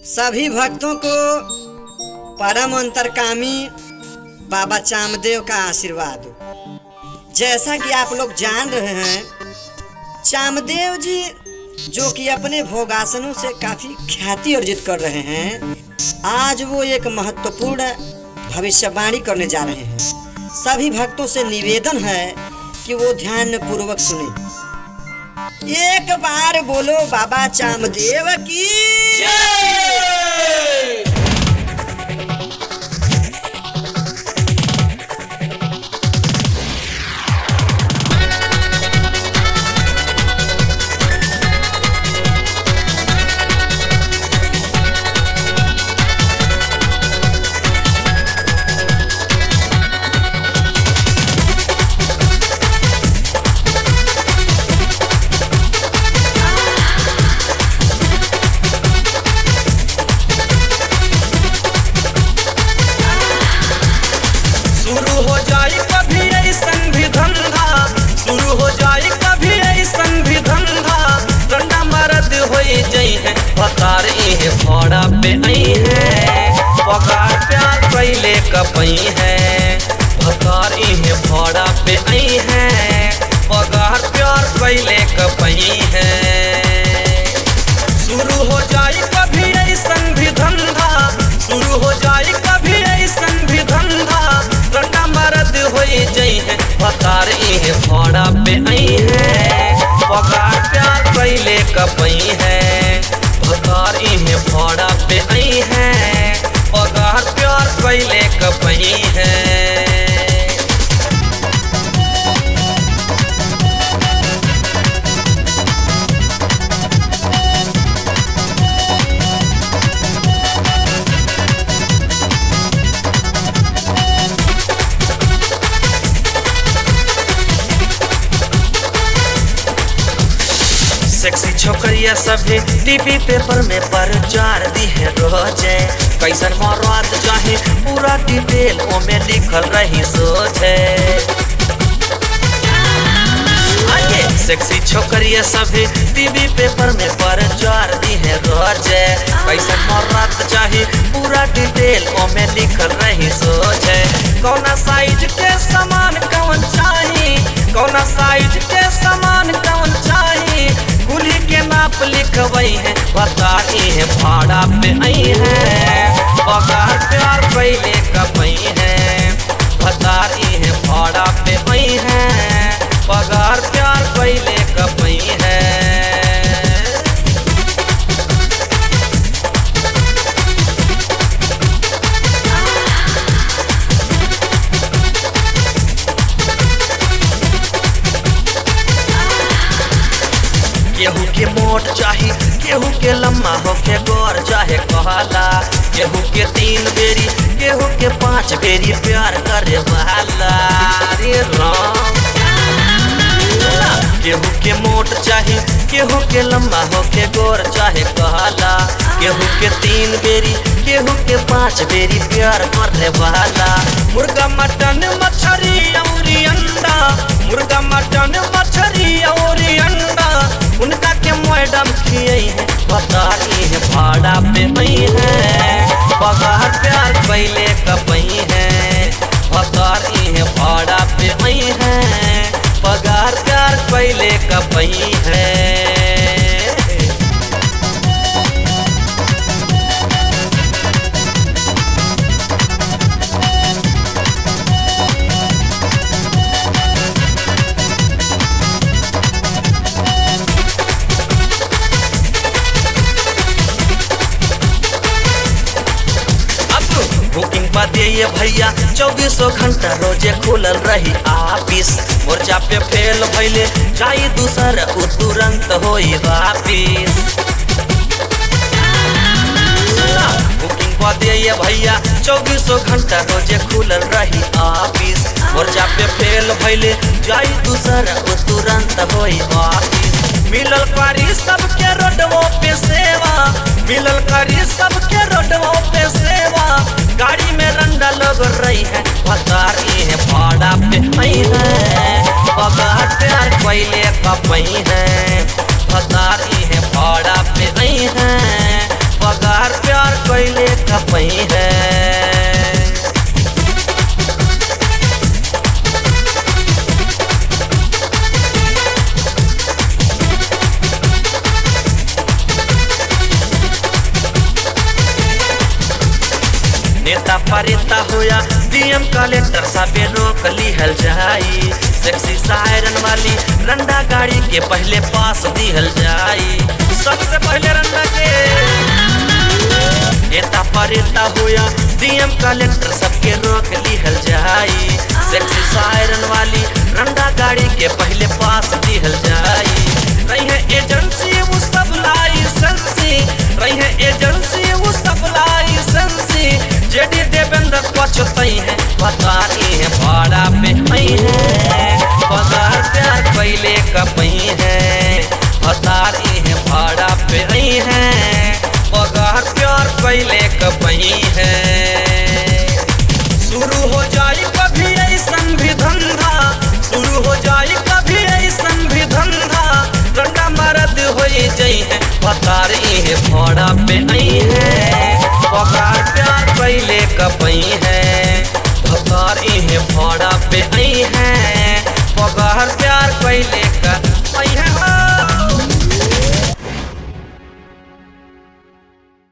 सभी भक्तों को परम अंतर्कामी बाबा चामदेव का आशीर्वाद हो। जैसा कि आप लोग जान रहे हैं, चामदेव जी जो कि अपने भोगासनों से काफ़ी ख्याति अर्जित कर रहे हैं, आज वो एक महत्वपूर्ण भविष्यवाणी करने जा रहे हैं। सभी भक्तों से निवेदन है कि वो ध्यान पूर्वक सुने। एक बार बोलो बाबा चामदेव की जय। पकार इहे भोड़ा पे आई है, पकार प्यार पहले कपई है। पकार इहे भोड़ा पे आई है, पकार प्यार पहले कपई है। शुरू हो जाए कभी ऐसन भी धंधा, शुरू हो जाए कभी ऐसन भी धंधा, रंडा मरद हो जाई है। पकार इहे भोड़ा पे आई है, पकार प्यार पहले कपई है। पकार इहे भोड़ा पे आई है, पकार प्यार पहले कपई है। सेक्सी छोकरिया सभी टीवी पेपर में प्रचार दी है रोजे। कैसन मरद चाहे पूरा डिटेल ओमे लिखल रही सोचे। सेक्सी छोकरिया सभी टीवी पेपर में प्रचार दी है रोजे। कैसन मरद चाहे पूरा डिटेल ओमे लिखल रही सोचे। कौना साइज के सामान कौन चाहिए, कौना साइज के सामान कौन चाहिए, कुली के नाप लिखवई है। पकार इहे भाड़ा पे आई है, पकार प्यार पहले कपई है। पकार इहे भाड़ा पे आई है, पकार प्यार पहले कपई है। केहू के मोट चाही, केहू के लम्बा होके गोर चाहे कहला। केहू के 3 बेरी, केहू के 5 बेरी प्यार करे वाला। रे राम, केहू के मोट चाही, केहू के लम्बा होके गोर चाहे कहला। केहू के 3 बेरी, केहू के 5 बेरी प्यार करे वाला। मुर्गा मटन मछली और अंडा, मुर्गा मटन मछली और अंडा, उनका के मैडम खियई है। पकार इहे भाड़ा पे आई है, पकार प्यार पहले कपई है। पकार इहे भाड़ा पे आई है, पकार प्यार पहले कपई है। बुकिंग बादे ये भैया 24 घंटा रोजे खुलल रही ऑफिस। मोर्चा पे फेल भैले जाई दूसर उ तुरंत होई वापिस। बुकिंग बादे ये भैया 24 घंटा रोजे खुलल रही ऑफिस। मोर्चा पे फेल भैले जाई दूसर उ तुरंत होई वापिस। मिलल करी सबके रोडवो पे सेवा, मिलल करी सबके रोडवो पे सेवा। गाड़ी में रंडा लग रही है, पकार इहे भाड़ा पे आई है, पकार प्यार पहले कपई है। पकार इहे भाड़ा पे आई है, पकार प्यार कैले कपई है। नेता परेता होया डीएम कलेक्टर सबे रोक लिहल जाई। सेक्सी सायरन वाली रंडा गाड़ी के पहले पास दिहल जाई। सबसे पहले रंडा के नेता परेता होया डीएम कलेक्टर सबके रोक लिहल जाई। सेक्सी सायरन वाली रंडा गाड़ी के पहले पास दिहल जाई। रही है एजेंसी वो सब लाइसेंसी, रही है एजेंसी वो सब लाइसेंसी। जेडी देवेंद्र पछतई है बताई है भाड़ा पे आई है। पगार प्यार कैले कपई है बताई है भाड़ा पे आई है। पगार प्यार कैले कपई है। शुरू हो जाए कभी ऐसन भी धंधा, शुरू हो जाए कभी ऐसन भी धंधा। रंडा मरद हो जाई है बताई है भाड़ा पे आई है। पगार प्यार कैले कपई है बताई है।